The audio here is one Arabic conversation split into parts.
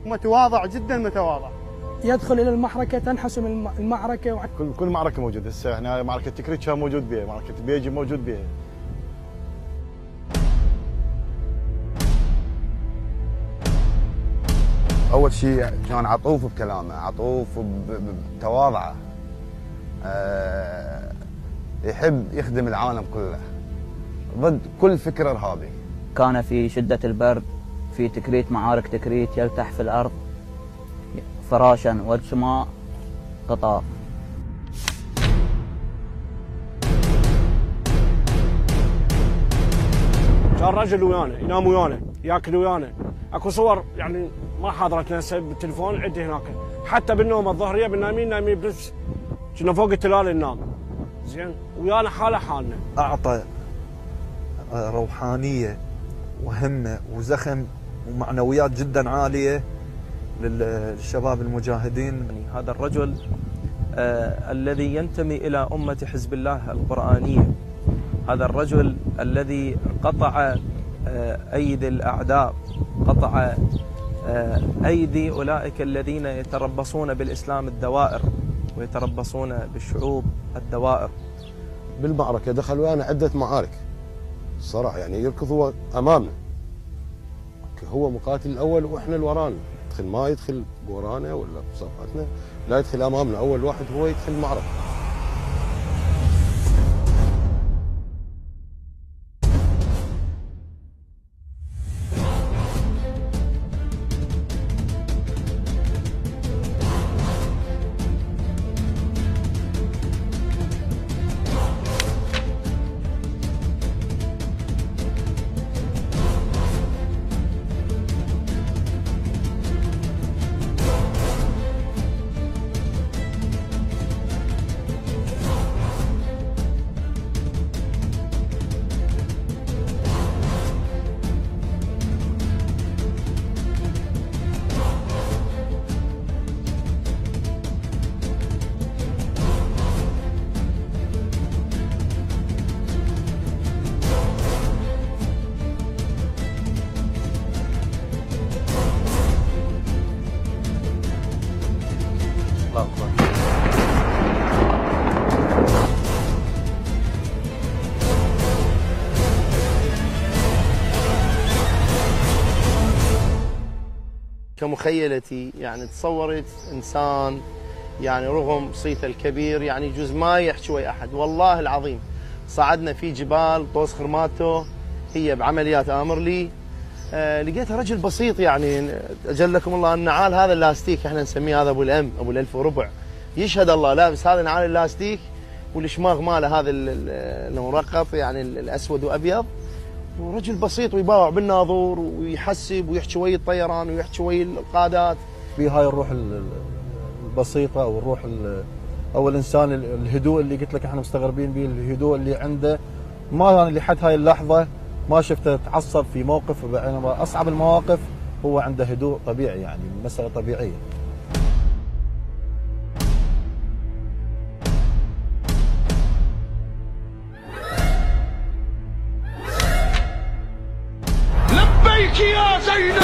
متواضع جدا متواضع. يدخل الى المعركه تنحسم المعركه. كل معركه موجود. هسه احنا معركه تكريت كان موجود بها، معركه بيجي موجود بها. اول شيء كان عطوف بكلامه، عطوف بتواضعه، يحب يخدم العالم كله ضد كل فكر ارهابي. كان في شده البرد في تكريت، معارك تكريت، يلتح في الارض فراشا والسماء قطاف. كان رجل ويانا ينام ويانا ياكل ويانا. اكو صور يعني ما حاضرتنا هسه بالتليفون عندي هناك، حتى بالنوم الظهريه نايمين بس كنا فوق التلال ننام. زين ويانا حالنا. اعطى روحانيه وهمه وزخم ومعنويات جدا عاليه للشباب المجاهدين. يعني هذا الرجل الذي ينتمي الى امه حزب الله القرانيه، هذا الرجل الذي قطع ايدي الاعداء، قطع ايدي اولئك الذين يتربصون بالاسلام الدوائر ويتربصون بالشعوب الدوائر. بالمعركه دخل ويانا عده معارك الصراحه، يعني يركض هو امامنا، هو مقاتل الاول واحنا اللي ورانا، يدخل ما يدخل ورانا ولا بصفاتنا، لا يدخل امامنا، اول واحد هو يدخل المعركه. كمخيلتي يعني تصورت انسان يعني رغم صيته الكبير يعني يجوز ما يحكي ويا احد، والله العظيم صعدنا في جبال طوس خرماته هي بعمليات امر لي، لقيته رجل بسيط يعني اجلكم الله النعال هذا اللاستيك احنا نسميه هذا ابو الام ابو الالف وربع، يشهد الله لابس هذا نعال اللاستيك والشماغ ماله هذا المرقط يعني الاسود وابيض، ورجل بسيط ويباوع بالناظور ويحسب ويحكي ويا الطيران ويحكي ويا القادات. في هاي الروح البسيطه او الروح او الانسان الهدوء اللي قلت لك احنا مستغربين به، الهدوء اللي عنده ما يعني لحد هاي اللحظه ما شفته تعصب في موقف، بينما اصعب المواقف هو عنده هدوء طبيعي، يعني مساله طبيعيه. لبيك يا زينب.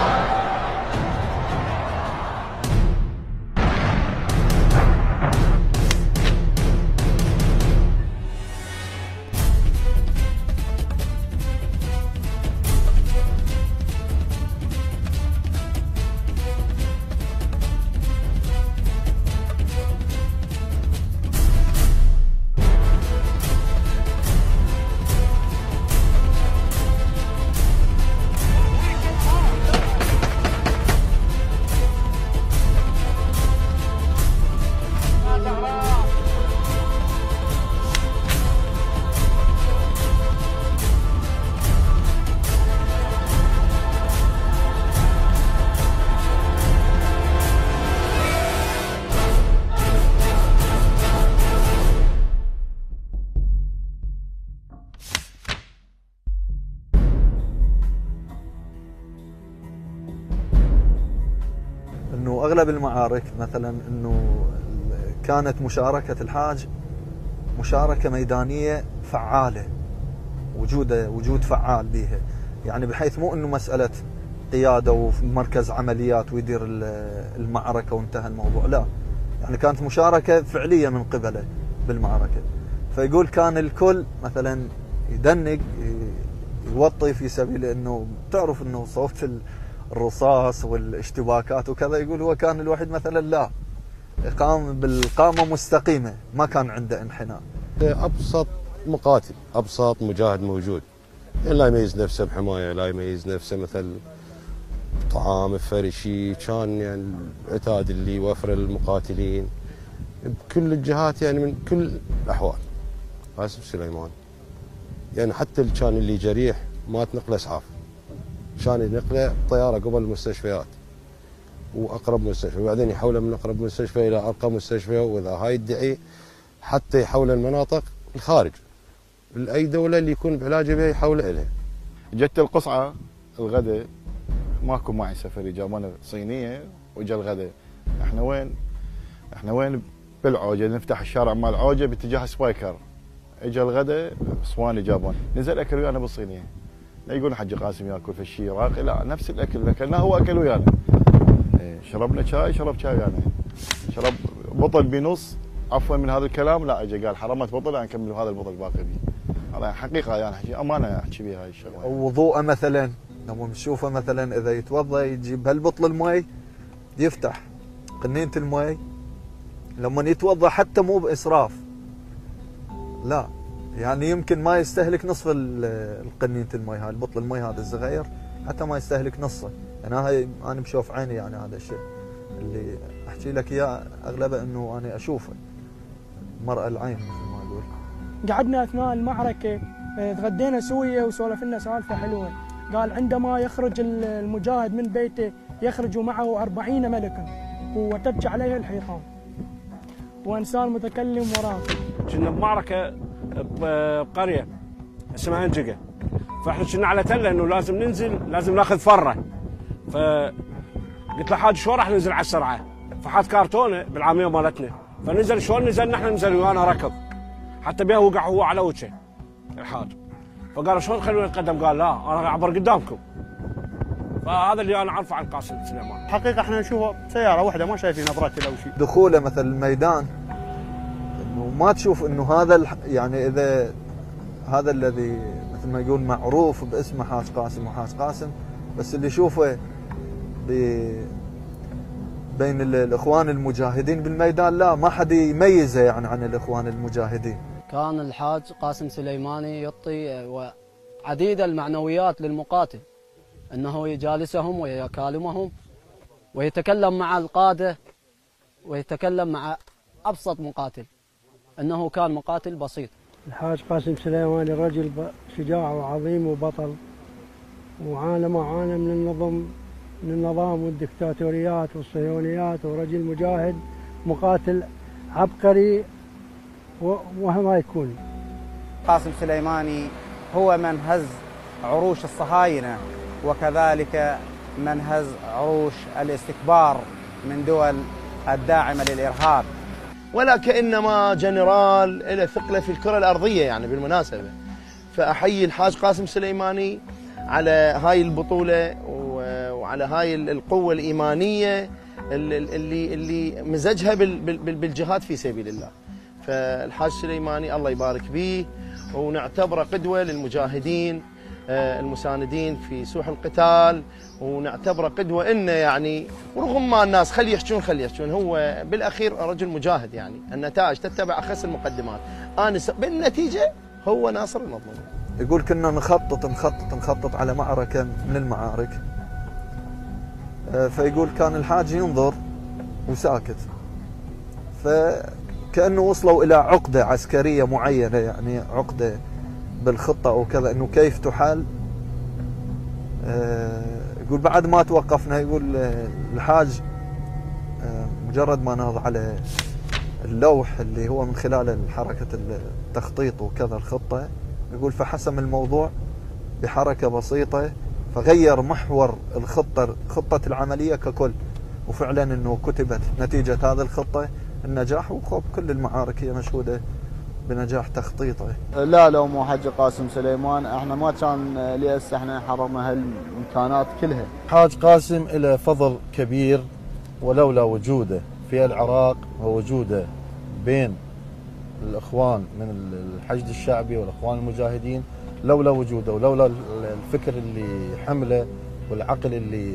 انه اغلب المعارك مثلا انه كانت مشاركه الحاج مشاركه ميدانيه فعاله، وجود فعال بها، يعني بحيث مو انه مساله قياده وفي مركز عمليات ويدير المعركه وانتهى الموضوع، لا، يعني كانت مشاركه فعليه من قبله بالمعركه. فيقول كان الكل مثلا يدنق يوطي في سبيل انه تعرف انه صوت الرصاص والاشتباكات وكذا، يقول هو كان الوحيد مثلا لا، قام بالقامه مستقيمه، ما كان عنده انحناء. ابسط مقاتل، ابسط مجاهد موجود، يعني لا يميز نفسه بحمايه، لا يميز نفسه مثل طعام فرشي، كان يعني العتاد اللي يوفر المقاتلين بكل الجهات، يعني من كل الاحوال. قاسم سليماني يعني حتى كان اللي جريح ما تنقله اسعاف، كان ينقله طياره قبل المستشفيات واقرب مستشفى، وبعدين يحوله من اقرب مستشفى الى ارقى مستشفى، واذا هاي يدعي حتى يحول المناطق الخارج لاي دوله اللي يكون بعلاجه بها يحوله الها. جت القصعه الغداء ماكو معي سفري، جابونا صينيه وجا الغداء. احنا وين بالعوجه، نفتح الشارع مال عوجه باتجاه سبايكر. اجى الغداء اسواني جابون، نزل اكل ويانا بالصينيه. لا يقول حج قاسم ياكل في الشيء راقي، لا، نفس الاكل اللي اكلناه هو اكل ويانا. شربنا شاي، شرب شاي ويانا، شرب بطل بنص عفوا من هذا الكلام، لا اجى قال حرمت بطل انا نكمل هذا البطل باقي بي. هذا حقيقه يعني حكي امانه احكي بها هاي الشغله. وضوءه مثلا لما نشوفه مثلا اذا يتوضا يجيب هالبطل المي يفتح قنينه المي لما يتوضا، حتى مو باسراف، لا، يعني يمكن ما يستهلك نصف القنينه المي، هاي البطل المي هذا الصغير حتى ما يستهلك نصه. يعني انا بشوف عيني، يعني هذا الشيء اللي احكي لك اياه اغلبه انه انا اشوفه مرأى العين مثل ما اقول. قعدنا اثناء المعركه تغدينا سويه وسولف لنا سالفه حلوه. قال عندما يخرج المجاهد من بيته يخرج معه 40 ملكا وتبكي عليه الحيطان وانسان متكلم وراه. كنا بمعركه بقريه اسمها انجقه، فاحنا كنا على تله انه لازم ننزل، لازم ناخذ فره. فقلت له حاج شلون راح ننزل على السرعه؟ فحط كرتونه بالعاميه مالتنا، فنزل شلون نزلنا احنا، نزل ويانا ركض حتى بها وقع هو على وجهه الحاج. فقال شلون خلونا نتقدم؟ قال لا انا اعبر قدامكم. فهذا اللي انا اعرفه عن قاسم سليمان. حقيقه احنا نشوفه سياره واحده ما شايفين نظرته او شيء. دخوله مثل الميدان انه ما تشوف انه هذا يعني اذا هذا الذي مثل ما يقول معروف باسمه حاج قاسم وحاج قاسم، بس اللي يشوفه بين الاخوان المجاهدين بالميدان لا، ما حد يميزه يعني عن الاخوان المجاهدين. كان الحاج قاسم سليماني يعطي عديد المعنويات للمقاتل، انه يجالسهم ويكالمهم ويتكلم مع القاده ويتكلم مع ابسط مقاتل، انه كان مقاتل بسيط. الحاج قاسم سليماني رجل شجاع وعظيم وبطل، وعانى ما عانى من النظام والدكتاتوريات والصهيونيات، ورجل مجاهد مقاتل عبقري وما يكون. قاسم سليماني هو من هز عروش الصهاينة، وكذلك من هز عروش الاستكبار من دول الداعمة للإرهاب. ولا كأنما جنرال له ثقله في الكرة الأرضية يعني بالمناسبة. فأحيي الحاج قاسم سليماني على هاي البطولة وعلى هاي القوة الإيمانية اللي مزجها بالجهاد في سبيل الله. فالحاج سليماني الله يبارك به، ونعتبره قدوة للمجاهدين المساندين في سوح القتال، ونعتبره قدوة إنه يعني ورغم ما الناس خلي يحجون هو بالأخير رجل مجاهد. يعني النتائج تتبع أخس المقدمات، بالنتيجة هو ناصر المظلوم. يقول كنا نخطط على معركة من المعارك، فيقول كان الحاج ينظر وساكت، فكأنه وصلوا إلى عقدة عسكرية معينة، يعني عقدة بالخطة أو كذا إنه كيف تحل. يقول بعد ما توقفنا، يقول الحاج مجرد ما نهض على اللوح اللي هو من خلال حركة التخطيط وكذا الخطة، يقول فحسم الموضوع بحركة بسيطة، فغير محور خطة العملية ككل، وفعلا انه كتبت نتيجة هذه الخطة النجاح. وكل المعارك هي مشهودة بنجاح تخطيطه. لا لو مو حج قاسم سليمان احنا ما كان ليس احنا حرمنا هالامكانات كلها. حاج قاسم له فضل كبير، ولولا وجوده في العراق ووجوده بين الاخوان من الحشد الشعبي والاخوان المجاهدين، لولا وجوده ولولا الفكر اللي حمله والعقل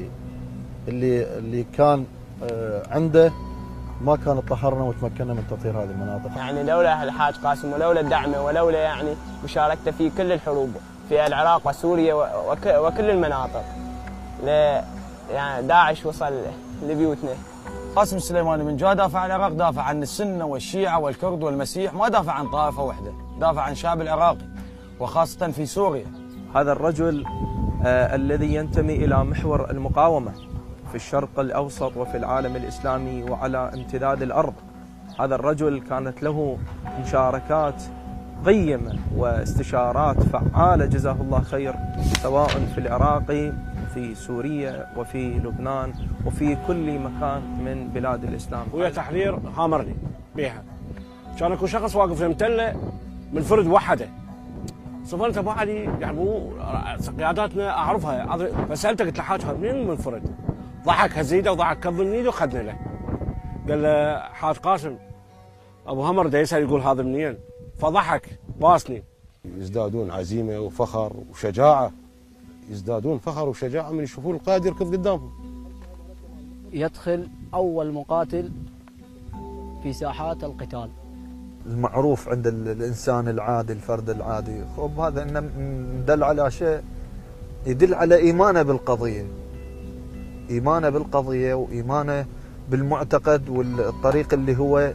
اللي كان عنده، ما كان اطهرنا وتمكنا من تطهير هذه المناطق. يعني لولا الحاج قاسم ولولا دعمه ولولا يعني مشاركته في كل الحروب في العراق وسوريا وكل المناطق، يعني داعش وصل لبيوتنا. قاسم السليماني من جاء دافع عن العراق دافع عن السنة والشيعة والكرد والمسيح، ما دافع عن طائفة واحدة، دافع عن الشعب العراقي وخاصة في سوريا. هذا الرجل الذي ينتمي إلى محور المقاومة في الشرق الأوسط وفي العالم الإسلامي وعلى امتداد الأرض. هذا الرجل كانت له مشاركات قيمة واستشارات فعالة جزاه الله خير، سواء في العراق في سوريا وفي لبنان وفي كل مكان من بلاد الإسلام. ويا تحرير هامرني بيها، كان اكو شخص واقف في متله منفرد وحده. صفنت ابو علي يعني قياداتنا اعرفها، فسالته قلت له حاج هذا منين منفرد؟ ضحك هزيده وضحك كظم ايده وخذنا له. قال له حاج قاسم ابو همر دا يسال يقول هذا منين؟ فضحك باسني. يزدادون عزيمه وفخر وشجاعه، يزدادون فخر وشجاعه من يشوفون القائد يركض قدامهم. يدخل اول مقاتل في ساحات القتال. المعروف عند الانسان العادي، الفرد العادي، خب هذا انه دل على شيء يدل على ايمانه بالقضيه. ايمانه بالقضيه وايمانه بالمعتقد والطريق اللي هو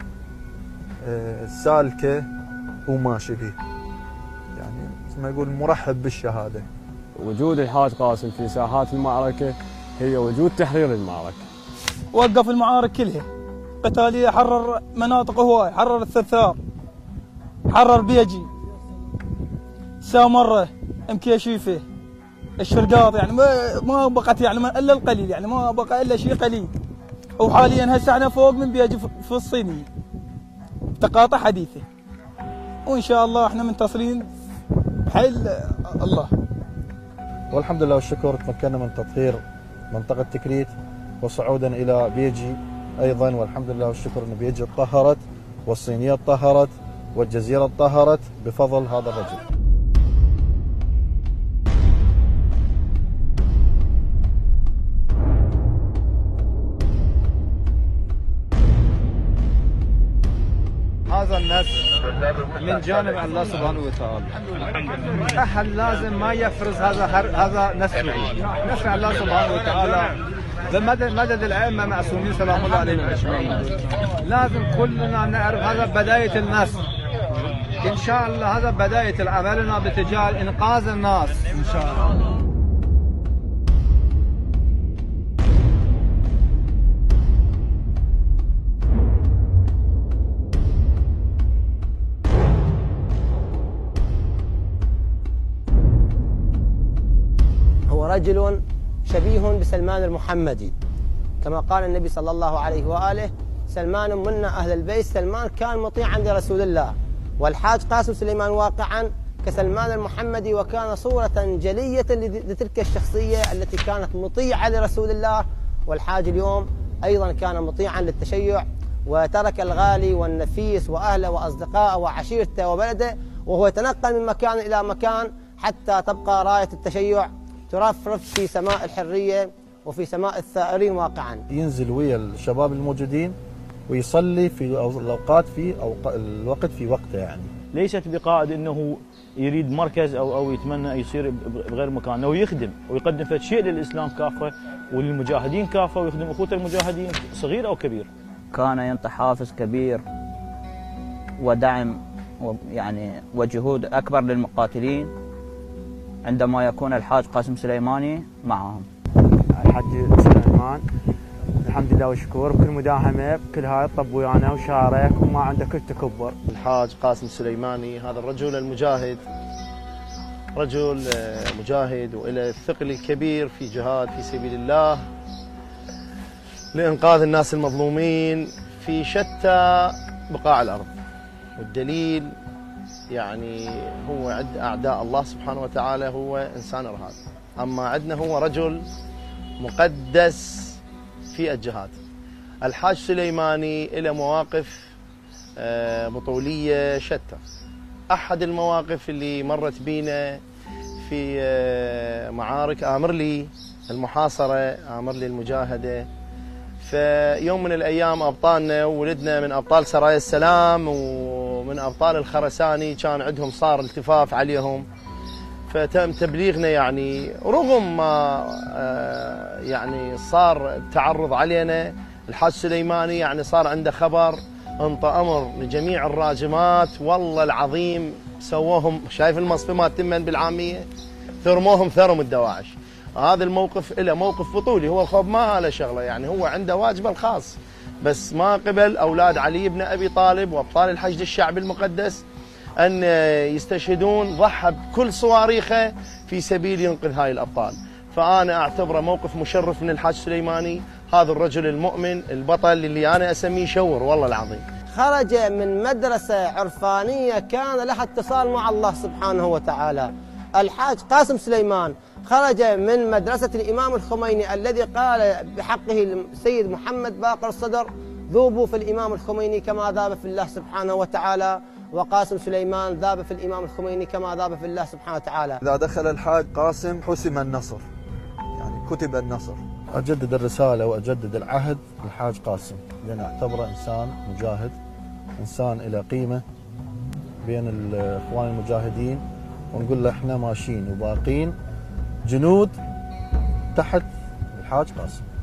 سالكه وماشي فيه. يعني مثل ما يقول مرحب بالشهاده. وجود الحاج قاسم في ساحات المعركه هي وجود تحرير المعركه. وقف المعارك كلها قتاليه، حرر مناطق هواي، حرر الثرثار، حرر بيجي، سامره، مكيشيفه، الشرقاط، يعني ما بقت يعني الا القليل، يعني ما بقى الا شيء قليل. وحاليا هسه احنا فوق من بيجي في الصينيه تقاطع حديثه، وان شاء الله احنا منتصرين بحيل الله. والحمد لله والشكر تمكنا من تطهير منطقه تكريت وصعودا الى بيجي ايضا، والحمد لله والشكر ان بيجي اتطهرت والصينيه اتطهرت والجزيره اتطهرت بفضل هذا الرجل. هذا النصر من جانب الله سبحانه وتعالى. أحد لازم ما يفرز هذا نصر الله سبحانه وتعالى بمدد الأئمة معصومين سلام الله عليهم أجمعين. لازم كلنا نعرف هذا بداية النصر إن شاء الله، هذا بداية عملنا باتجاه إنقاذ الناس إن شاء الله. رجل شبيه بسلمان المحمدي، كما قال النبي صلى الله عليه وآله: سلمان منا أهل البيت. سلمان كان مطيعا لرسول الله، والحاج قاسم سليمان واقعا كسلمان المحمدي، وكان صورة جلية لتلك الشخصية التي كانت مطيعة لرسول الله. والحاج اليوم أيضا كان مطيعا للتشيع، وترك الغالي والنفيس وأهله وأصدقائه وعشيرته وبلده، وهو يتنقل من مكان إلى مكان حتى تبقى راية التشيع ترفرف في سماء الحرية وفي سماء الثائرين واقعا. ينزل ويا الشباب الموجودين ويصلي في الأوقات الوقت في وقته. يعني ليست بقائد انه يريد مركز او يتمنى يصير بغير مكان، انه يخدم ويقدم فد شيء للاسلام كافه وللمجاهدين كافه، ويخدم اخوته المجاهدين صغير او كبير. كان ينطي حافز كبير ودعم يعني وجهود اكبر للمقاتلين عندما يكون الحاج قاسم سليماني معهم. الحاج سليمان الحمد لله والشكر بكل مداهمه بكل هاي طب ويانا وشارك وما عنده كل تكبر. الحاج قاسم سليماني هذا الرجل المجاهد، رجل مجاهد وله الثقل الكبير في جهاد في سبيل الله لإنقاذ الناس المظلومين في شتى بقاع الأرض. والدليل يعني هو عند أعداء الله سبحانه وتعالى هو إنسان إرهاب، أما عندنا هو رجل مقدس في الجهاد. الحاج سليماني له مواقف بطولية شتى. أحد المواقف اللي مرت بينا في معارك آمرلي المحاصرة، آمرلي المجاهدة، فيوم من الأيام أبطالنا وولدنا من أبطال سرايا السلام ومن أبطال الخرساني كان عندهم صار التفاف عليهم، فتم تبليغنا يعني رغم ما يعني صار تعرض علينا. الحاج سليماني يعني صار عنده خبر، انطى امر لجميع الراجمات، والله العظيم سووهم، شايف المصفمات تمن بالعاميه، ثرموهم ثرم الدواعش. هذا الموقف له موقف بطولي، هو الخوف ما له شغله، يعني هو عنده واجبه الخاص، بس ما قبل اولاد علي بن ابي طالب وابطال الحشد الشعبي المقدس ان يستشهدون، ضحى بكل صواريخه في سبيل ينقذ هاي الابطال. فانا اعتبره موقف مشرف من الحاج سليماني، هذا الرجل المؤمن البطل اللي انا اسميه شور والله العظيم. خرج من مدرسة عرفانية كان لها اتصال مع الله سبحانه وتعالى. الحاج قاسم سليمان خرج من مدرسة الإمام الخميني الذي قال بحقه السيد محمد باقر الصدر: ذوبوا في الإمام الخميني كما ذاب في الله سبحانه وتعالى. وقاسم سليمان ذاب في الإمام الخميني كما ذاب في الله سبحانه وتعالى. إذا دخل الحاج قاسم حسم النصر، يعني كتب النصر. أجدد الرسالة وأجدد العهد للحاج قاسم، لأن أعتبره إنسان مجاهد، إنسان إلى قيمة بين الإخوان المجاهدين، ونقول له إحنا ماشيين وباقين جنود تحت الحاج قاسم.